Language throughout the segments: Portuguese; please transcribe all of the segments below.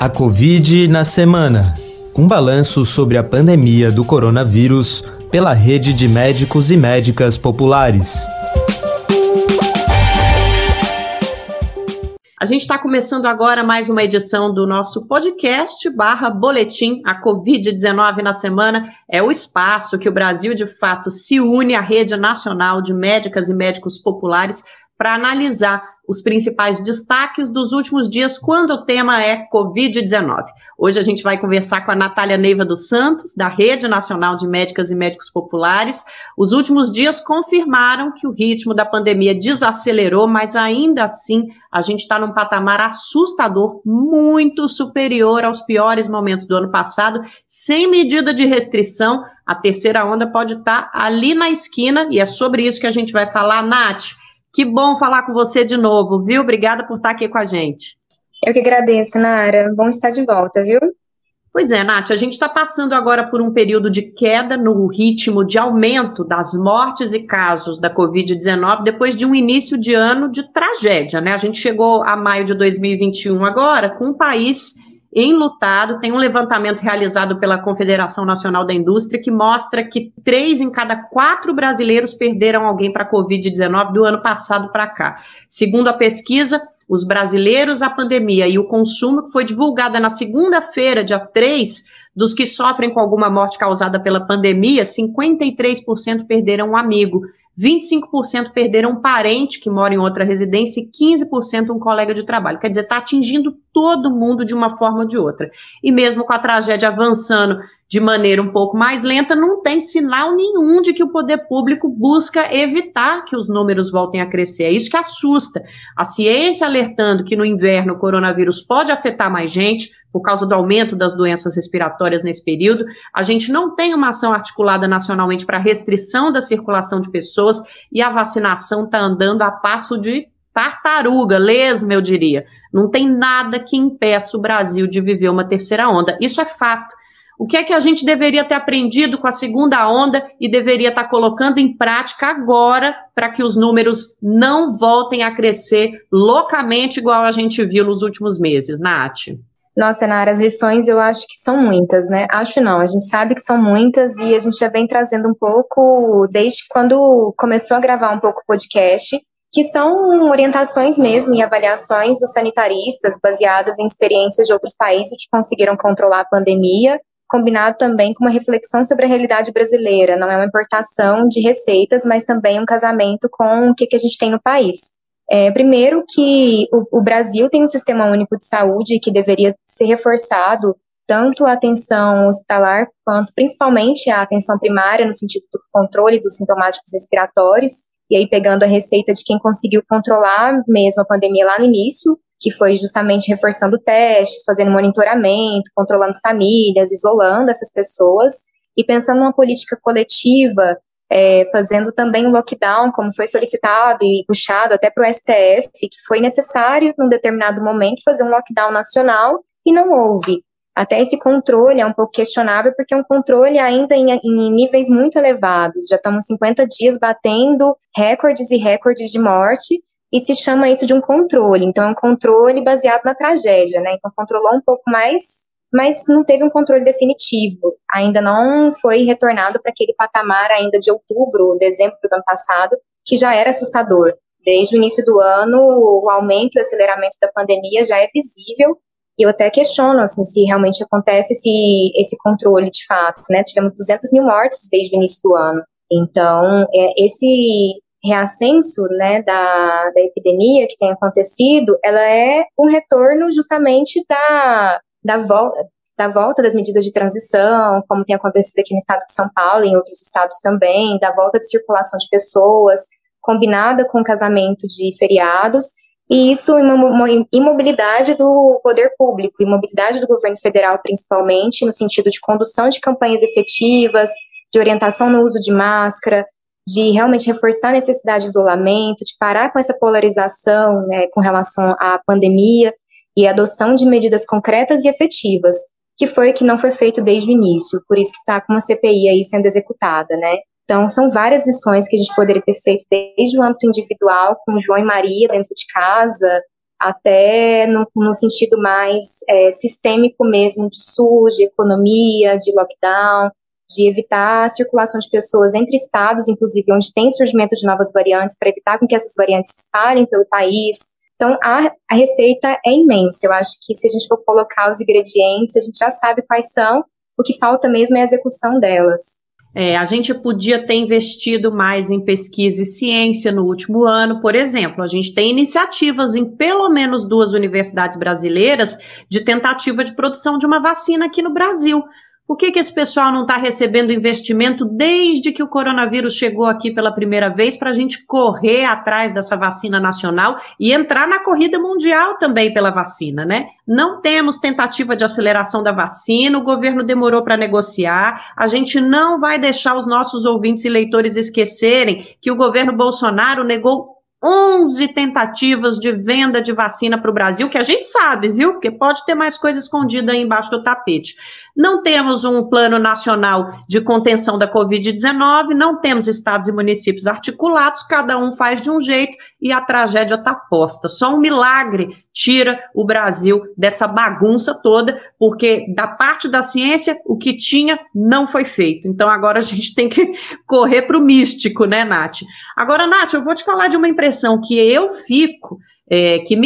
A Covid na semana. Um balanço sobre a pandemia do coronavírus pela Rede de Médicos e Médicas Populares. A gente está começando agora mais uma edição do nosso podcast /boletim. A Covid-19 na semana é o espaço que o Brasil, de fato, se une à Rede Nacional de Médicas e Médicos Populares para analisar os principais destaques dos últimos dias quando o tema é Covid-19. Hoje a gente vai conversar com a Natália Neiva dos Santos, da Rede Nacional de Médicas e Médicos Populares. Os últimos dias confirmaram que o ritmo da pandemia desacelerou, mas ainda assim a gente está num patamar assustador, muito superior aos piores momentos do ano passado. Sem medida de restrição, a terceira onda pode estar ali na esquina e é sobre isso que a gente vai falar. Nath, que bom falar com você de novo, viu? Obrigada por estar aqui com a gente. Eu que agradeço, Nara. Bom estar de volta, viu? Pois é, Nath, a gente está passando agora por um período de queda no ritmo de aumento das mortes e casos da Covid-19 depois de um início de ano de tragédia, né? A gente chegou a maio de 2021 agora com um país enlutado. Tem um levantamento realizado pela Confederação Nacional da Indústria que mostra que 3 em cada 4 brasileiros perderam alguém para a Covid-19 do ano passado para cá. Segundo a pesquisa, os brasileiros, a pandemia e o consumo, que foi divulgada na segunda-feira, dia 3, dos que sofrem com alguma morte causada pela pandemia, 53% perderam um amigo, 25% perderam um parente que mora em outra residência e 15% um colega de trabalho. Quer dizer, está atingindo todo mundo de uma forma ou de outra. E mesmo com a tragédia avançando de maneira um pouco mais lenta, não tem sinal nenhum de que o poder público busca evitar que os números voltem a crescer. É isso que assusta. A ciência alertando que no inverno o coronavírus pode afetar mais gente por causa do aumento das doenças respiratórias nesse período. A gente não tem uma ação articulada nacionalmente para restrição da circulação de pessoas e a vacinação está andando a passo de tartaruga, lesma, eu diria. Não tem nada que impeça o Brasil de viver uma terceira onda. Isso é fato. O que é que a gente deveria ter aprendido com a segunda onda e deveria estar colocando em prática agora para que os números não voltem a crescer loucamente igual a gente viu nos últimos meses, Nath? Nossa, Nara, as lições eu acho que são muitas, né? Acho não, a gente sabe que são muitas e a gente já vem trazendo um pouco desde quando começou a gravar um pouco o podcast, que são orientações mesmo e avaliações dos sanitaristas baseadas em experiências de outros países que conseguiram controlar a pandemia, combinado também com uma reflexão sobre a realidade brasileira. Não é uma importação de receitas, mas também um casamento com o que a gente tem no país. Primeiro que o Brasil tem um sistema único de saúde que deveria ser reforçado, tanto a atenção hospitalar quanto principalmente a atenção primária no sentido do controle dos sintomáticos respiratórios, e aí pegando a receita de quem conseguiu controlar mesmo a pandemia lá no início, que foi justamente reforçando testes, fazendo monitoramento, controlando famílias, isolando essas pessoas, e pensando numa política coletiva, fazendo também um lockdown, como foi solicitado e puxado até para o STF, que foi necessário, num determinado momento, fazer um lockdown nacional, e não houve. Até esse controle é um pouco questionável, porque é um controle ainda em níveis muito elevados. Já estamos 50 dias batendo recordes e recordes de morte, e se chama isso de um controle. Então, é um controle baseado na tragédia, né? Então, controlou um pouco mais, mas não teve um controle definitivo. Ainda não foi retornado para aquele patamar ainda de outubro, dezembro do ano passado, que já era assustador. Desde o início do ano, o aumento e o aceleramento da pandemia já é visível, e eu até questiono assim, se realmente acontece esse controle de fato, né? Tivemos 200 mil mortes desde o início do ano. Então, esse reascenso, né, da epidemia que tem acontecido, ela é um retorno justamente da volta das medidas de transição, como tem acontecido aqui no estado de São Paulo e em outros estados também, da volta de circulação de pessoas, combinada com o casamento de feriados, e isso uma imobilidade do poder público, imobilidade do governo federal principalmente, no sentido de condução de campanhas efetivas, de orientação no uso de máscara, de realmente reforçar a necessidade de isolamento, de parar com essa polarização, né, com relação à pandemia, e a adoção de medidas concretas e efetivas, que foi o que não foi feito desde o início, por isso que está com uma CPI aí sendo executada, né? Então, são várias lições que a gente poderia ter feito desde o âmbito individual, com João e Maria dentro de casa, até no sentido mais sistêmico mesmo, de SUS, de economia, de lockdown, de evitar a circulação de pessoas entre estados, inclusive onde tem surgimento de novas variantes, para evitar com que essas variantes se espalhem pelo país. Então, a receita é imensa. Eu acho que se a gente for colocar os ingredientes, a gente já sabe quais são, o que falta mesmo é a execução delas. A gente podia ter investido mais em pesquisa e ciência no último ano, por exemplo. A gente tem iniciativas em pelo menos 2 universidades brasileiras de tentativa de produção de uma vacina aqui no Brasil. Por que esse pessoal não está recebendo investimento desde que o coronavírus chegou aqui pela primeira vez para a gente correr atrás dessa vacina nacional e entrar na corrida mundial também pela vacina, né? Não temos tentativa de aceleração da vacina, o governo demorou para negociar, a gente não vai deixar os nossos ouvintes e leitores esquecerem que o governo Bolsonaro negou 11 tentativas de venda de vacina para o Brasil, que a gente sabe, viu? Porque pode ter mais coisa escondida aí embaixo do tapete. Não temos um plano nacional de contenção da Covid-19, não temos estados e municípios articulados, cada um faz de um jeito e a tragédia está posta. Só um milagre tira o Brasil dessa bagunça toda, porque da parte da ciência, o que tinha não foi feito. Então agora a gente tem que correr para o místico, né, Nath? Agora, Nath, eu vou te falar de uma impressão que eu fico, que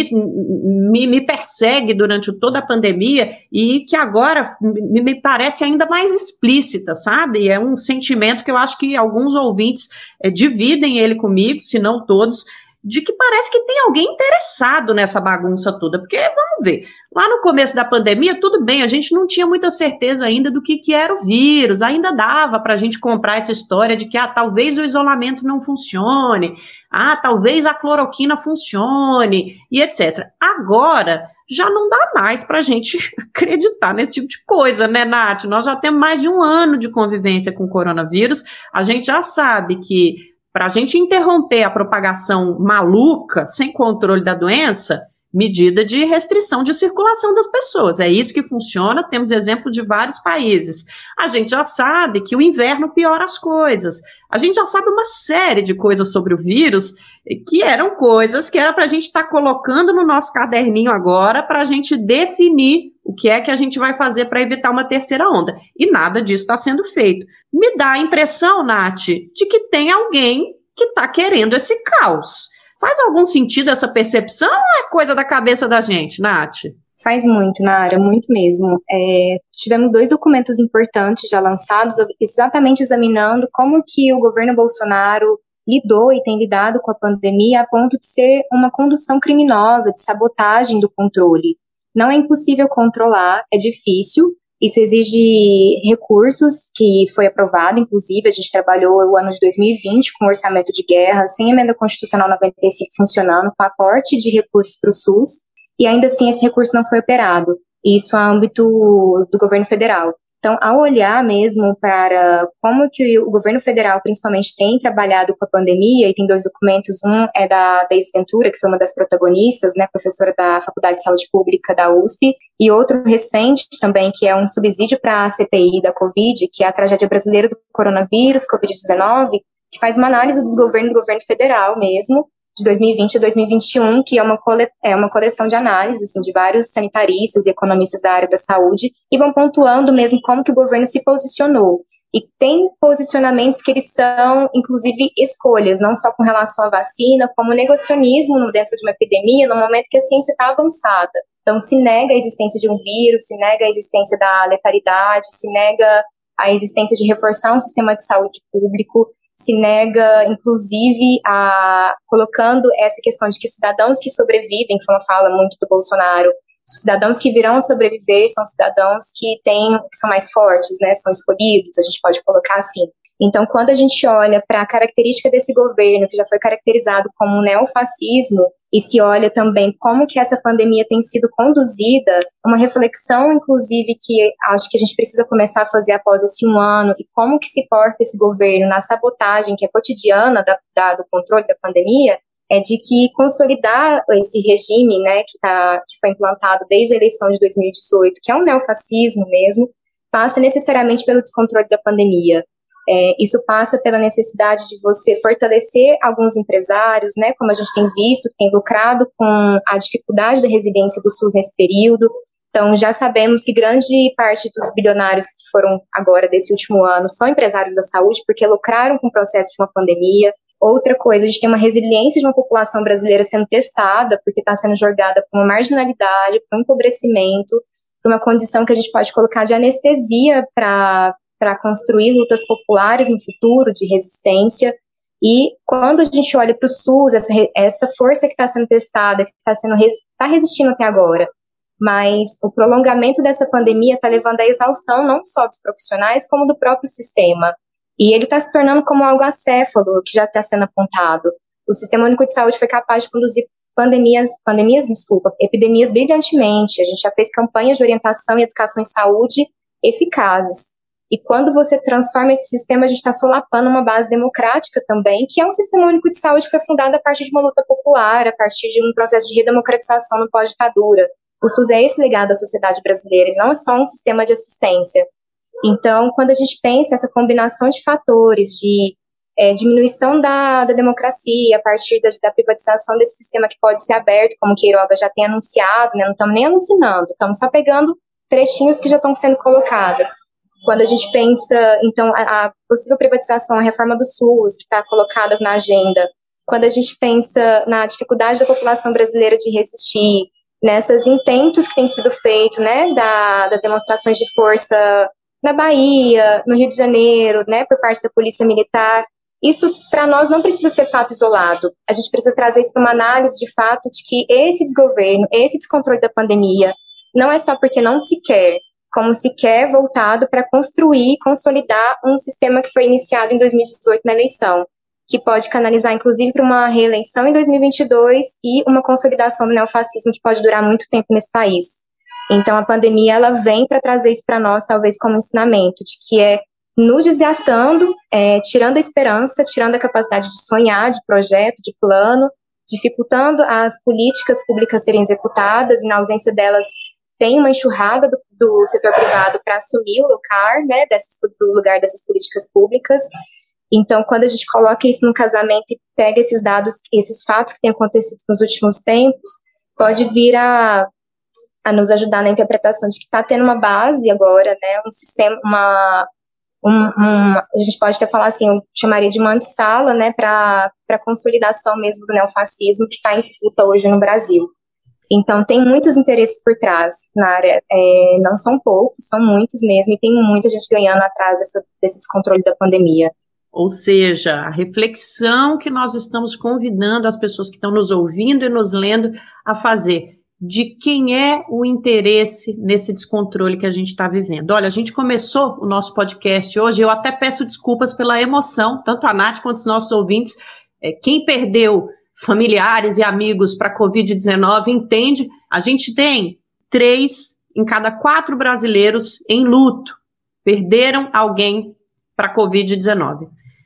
me persegue durante toda a pandemia e que agora me parece ainda mais explícita, sabe? É um sentimento que eu acho que alguns ouvintes dividem ele comigo, se não todos, de que parece que tem alguém interessado nessa bagunça toda, porque, vamos ver, lá no começo da pandemia, tudo bem, a gente não tinha muita certeza ainda do que era o vírus, ainda dava para a gente comprar essa história de que, talvez o isolamento não funcione, talvez a cloroquina funcione, e etc. Agora, já não dá mais para a gente acreditar nesse tipo de coisa, né, Nath? Nós já temos mais de 1 ano de convivência com o coronavírus, a gente já sabe que para a gente interromper a propagação maluca, sem controle da doença, medida de restrição de circulação das pessoas. É isso que funciona, temos exemplo de vários países. A gente já sabe que o inverno piora as coisas. A gente já sabe uma série de coisas sobre o vírus, que eram coisas que era para a gente estar colocando no nosso caderninho agora, para a gente definir o que é que a gente vai fazer para evitar uma terceira onda. E nada disso está sendo feito. Me dá a impressão, Nath, de que tem alguém que está querendo esse caos. Faz algum sentido essa percepção ou é coisa da cabeça da gente, Nath? Faz muito, Nara, muito mesmo. Tivemos 2 documentos importantes já lançados, exatamente examinando como que o governo Bolsonaro lidou e tem lidado com a pandemia a ponto de ser uma condução criminosa, de sabotagem do controle. Não é impossível controlar, é difícil, isso exige recursos, que foi aprovado, inclusive, a gente trabalhou o ano de 2020 com orçamento de guerra, sem emenda constitucional 95 funcionando, com aporte de recursos para o SUS, e ainda assim esse recurso não foi operado, isso a âmbito do governo federal. Então, ao olhar mesmo para como que o governo federal, principalmente, tem trabalhado com a pandemia, e tem 2 documentos, um é da Deise Ventura, que foi uma das protagonistas, né, professora da Faculdade de Saúde Pública da USP, e outro recente também, que é um subsídio para a CPI da Covid, que é a tragédia brasileira do coronavírus, Covid-19, que faz uma análise do desgoverno do governo federal mesmo, de 2020 a 2021, que é uma coleção de análises assim, de vários sanitaristas e economistas da área da saúde, e vão pontuando mesmo como que o governo se posicionou. E tem posicionamentos que eles são, inclusive, escolhas, não só com relação à vacina, como negacionismo dentro de uma epidemia, no momento que a ciência está avançada. Então, se nega a existência de um vírus, se nega a existência da letalidade, se nega a existência de reforçar um sistema de saúde público, se nega, inclusive, colocando essa questão de que cidadãos que sobrevivem, que foi uma fala muito do Bolsonaro, os cidadãos que virão a sobreviver são cidadãos que são mais fortes, né, são escolhidos, a gente pode colocar assim. Então, quando a gente olha para a característica desse governo, que já foi caracterizado como um neofascismo, e se olha também como que essa pandemia tem sido conduzida, uma reflexão, inclusive, que acho que a gente precisa começar a fazer após esse 1 ano, e como que se porta esse governo na sabotagem que é cotidiana do controle da pandemia, é de que consolidar esse regime, né, que foi implantado desde a eleição de 2018, que é um neofascismo mesmo, passa necessariamente pelo descontrole da pandemia. Isso passa pela necessidade de você fortalecer alguns empresários, né, como a gente tem visto, tem lucrado com a dificuldade da resiliência do SUS nesse período. Então, já sabemos que grande parte dos bilionários que foram agora desse último ano são empresários da saúde, porque lucraram com o processo de uma pandemia. Outra coisa, a gente tem uma resiliência de uma população brasileira sendo testada, porque está sendo jogada por uma marginalidade, por um empobrecimento, por uma condição que a gente pode colocar de anestesia para construir lutas populares no futuro, de resistência. E quando a gente olha para o SUS, essa força que está sendo testada, que está resistindo até agora, mas o prolongamento dessa pandemia está levando à exaustão não só dos profissionais, como do próprio sistema. E ele está se tornando como algo acéfalo, que já está sendo apontado. O Sistema Único de Saúde foi capaz de conduzir epidemias brilhantemente. A gente já fez campanhas de orientação e educação em saúde eficazes. E quando você transforma esse sistema, a gente está solapando uma base democrática também, que é um Sistema Único de Saúde que foi fundado a partir de uma luta popular, a partir de um processo de redemocratização no pós-ditadura. O SUS é esse legado da sociedade brasileira, ele não é só um sistema de assistência. Então, quando a gente pensa essa combinação de fatores, de diminuição da democracia, a partir da privatização desse sistema que pode ser aberto, como o Queiroga já tem anunciado, né? Não estamos nem alucinando, estamos só pegando trechinhos que já estão sendo colocados. Quando a gente pensa, então, a possível privatização, a reforma do SUS, que está colocada na agenda, quando a gente pensa na dificuldade da população brasileira de resistir, nesses intentos que têm sido feitos, né, das demonstrações de força na Bahia, no Rio de Janeiro, né, por parte da Polícia Militar, isso para nós não precisa ser fato isolado. A gente precisa trazer isso para uma análise de fato de que esse desgoverno, esse descontrole da pandemia, não é só porque não se quer, como se quer voltado para construir, consolidar um sistema que foi iniciado em 2018 na eleição, que pode canalizar, inclusive, para uma reeleição em 2022 e uma consolidação do neofascismo que pode durar muito tempo nesse país. Então, a pandemia, ela vem para trazer isso para nós, talvez como ensinamento, de que é nos desgastando, tirando a esperança, tirando a capacidade de sonhar, de projeto, de plano, dificultando as políticas públicas serem executadas, e na ausência delas tem uma enxurrada do setor privado para assumir o lugar, né, do lugar dessas políticas públicas. Então, quando a gente coloca isso no casamento e pega esses dados, esses fatos que têm acontecido nos últimos tempos, pode vir a nos ajudar na interpretação de que está tendo uma base agora, né, um sistema, a gente pode até falar assim, eu chamaria de uma antessala, né, para a consolidação mesmo do neofascismo que está em disputa hoje no Brasil. Então, tem muitos interesses por trás na área, não são poucos, são muitos mesmo, e tem muita gente ganhando atrás desse descontrole da pandemia. Ou seja, a reflexão que nós estamos convidando as pessoas que estão nos ouvindo e nos lendo a fazer, de quem é o interesse nesse descontrole que a gente está vivendo. Olha, a gente começou o nosso podcast hoje, eu até peço desculpas pela emoção, tanto a Nath quanto os nossos ouvintes, quem perdeu familiares e amigos para a Covid-19 entende, a gente tem 3 em cada 4 brasileiros em luto, perderam alguém para a Covid-19.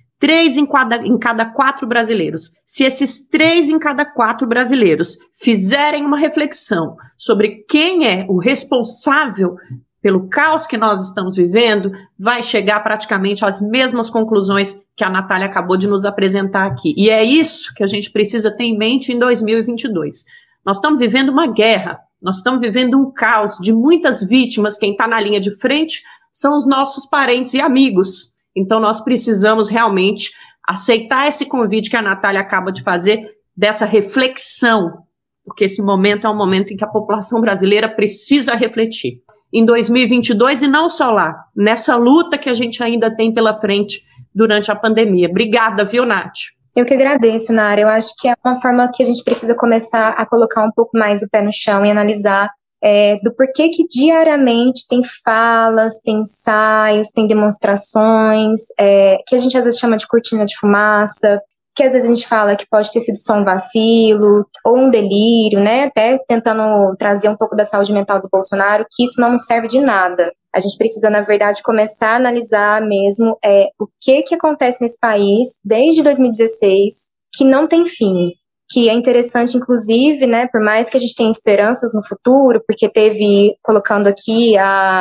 3 em cada 4 brasileiros. Se esses 3 em cada 4 brasileiros fizerem uma reflexão sobre quem é o responsável pelo caos que nós estamos vivendo, vai chegar praticamente às mesmas conclusões que a Natália acabou de nos apresentar aqui. E é isso que a gente precisa ter em mente em 2022. Nós estamos vivendo uma guerra, nós estamos vivendo um caos de muitas vítimas. Quem está na linha de frente são os nossos parentes e amigos. Então, nós precisamos realmente aceitar esse convite que a Natália acaba de fazer, dessa reflexão, porque esse momento é um momento em que a população brasileira precisa refletir. Em 2022, e não só lá, nessa luta que a gente ainda tem pela frente durante a pandemia. Obrigada, viu, Nath? Eu que agradeço, Nara. Eu acho que é uma forma que a gente precisa começar a colocar um pouco mais o pé no chão e analisar do porquê que diariamente tem falas, tem ensaios, tem demonstrações, que a gente às vezes chama de cortina de fumaça, que às vezes a gente fala que pode ter sido só um vacilo, ou um delírio, né, até tentando trazer um pouco da saúde mental do Bolsonaro, que isso não serve de nada. A gente precisa, na verdade, começar a analisar mesmo o que acontece nesse país desde 2016, que não tem fim. Que é interessante, inclusive, né, por mais que a gente tenha esperanças no futuro, porque teve, colocando aqui a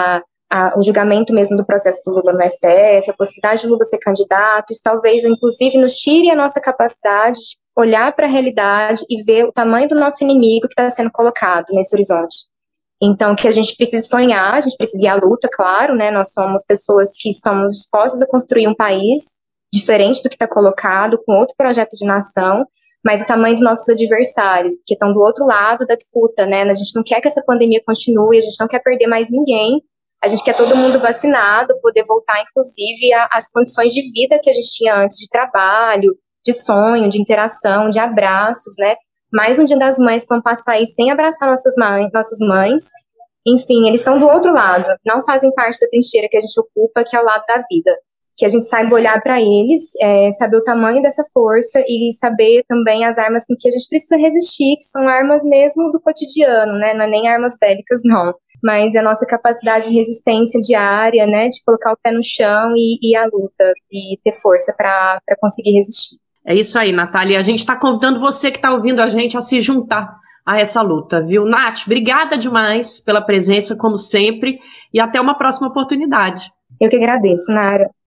o julgamento mesmo do processo do Lula no STF, a possibilidade de Lula ser candidato, isso talvez, inclusive, nos tire a nossa capacidade de olhar para a realidade e ver o tamanho do nosso inimigo que está sendo colocado nesse horizonte. Então, que a gente precisa sonhar, a gente precisa ir à luta, claro, né? Nós somos pessoas que estamos dispostas a construir um país diferente do que está colocado, com outro projeto de nação, mas o tamanho dos nossos adversários, que estão do outro lado da disputa, né? A gente não quer que essa pandemia continue, a gente não quer perder mais ninguém, a gente quer todo mundo vacinado, poder voltar, inclusive, às condições de vida que a gente tinha antes, de trabalho, de sonho, de interação, de abraços, né? Mais um Dia das Mães que vão passar aí sem abraçar nossas mães. Enfim, eles estão do outro lado, não fazem parte da trincheira que a gente ocupa, que é o lado da vida. Que a gente saiba olhar para eles, saber o tamanho dessa força e saber também as armas com que a gente precisa resistir, que são armas mesmo do cotidiano, né? Não é nem armas bélicas, não. Mas é a nossa capacidade de resistência diária, né? De colocar o pé no chão e ir à luta e ter força para conseguir resistir. É isso aí, Natália. A gente está convidando você que está ouvindo a gente a se juntar a essa luta, viu? Nath, obrigada demais pela presença, como sempre, e até uma próxima oportunidade. Eu que agradeço, Nara.